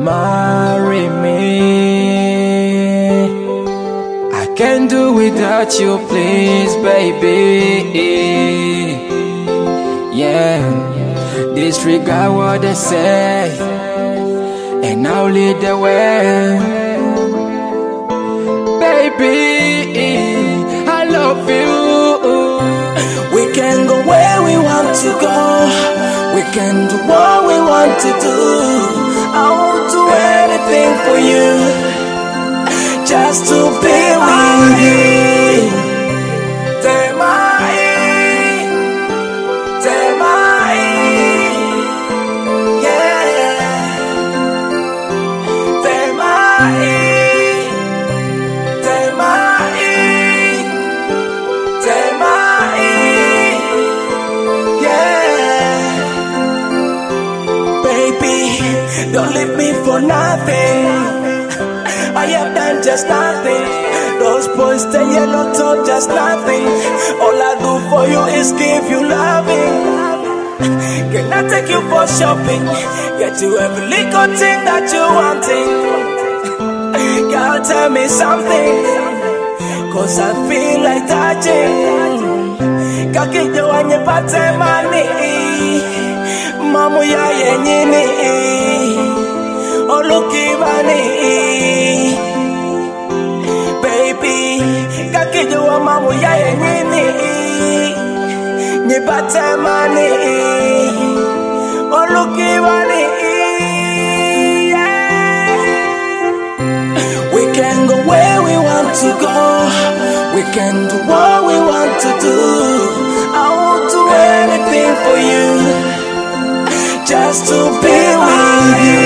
marry me. I can't do without you, please, baby. Yeah, disregard what they say, and I'll lead the way. Baby, I love you. We can go where we want to go. We can do what we want to do. I will do anything for you, just to be with you. Don't leave me for nothing. I have done just nothing. Those boys they yellow talk just nothing. All I do for you is give you loving. Can I take you for shopping? Get you every little thing that you wanting. Girl, tell me something, cause I feel like touching. Kaki yo anye pate mani, mamu ya yenyini. Oh, looky, money, baby. Kaki you a mamu ya yeni, ni bate money. Oh, looky, money. We can go where we want to go. We can do what we want to do. I will do anything for you, just to be with you.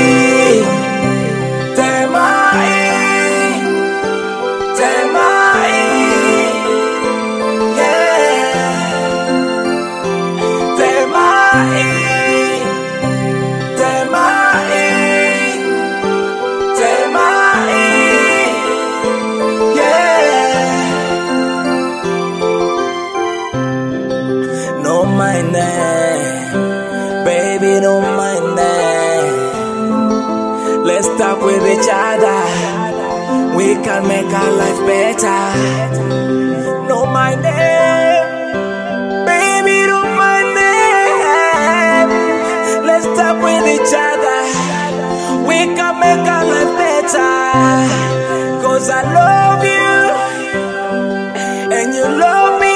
Don't mind that, baby, don't mind that. Let's talk with each other. We can make our life better. Don't mind that, baby, don't mind that. Let's talk with each other. We can make our life better. Cause I love you, and you love me.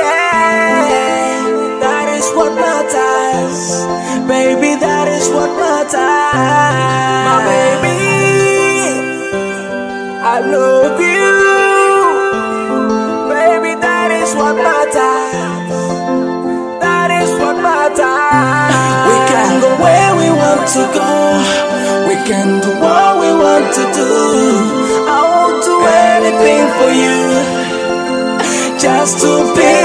What matters, baby, that is what matters. My baby, I love you, baby, that is what matters. That is what matters. We can go where we want to go. We can do what we want to do. I will do anything for you, just to be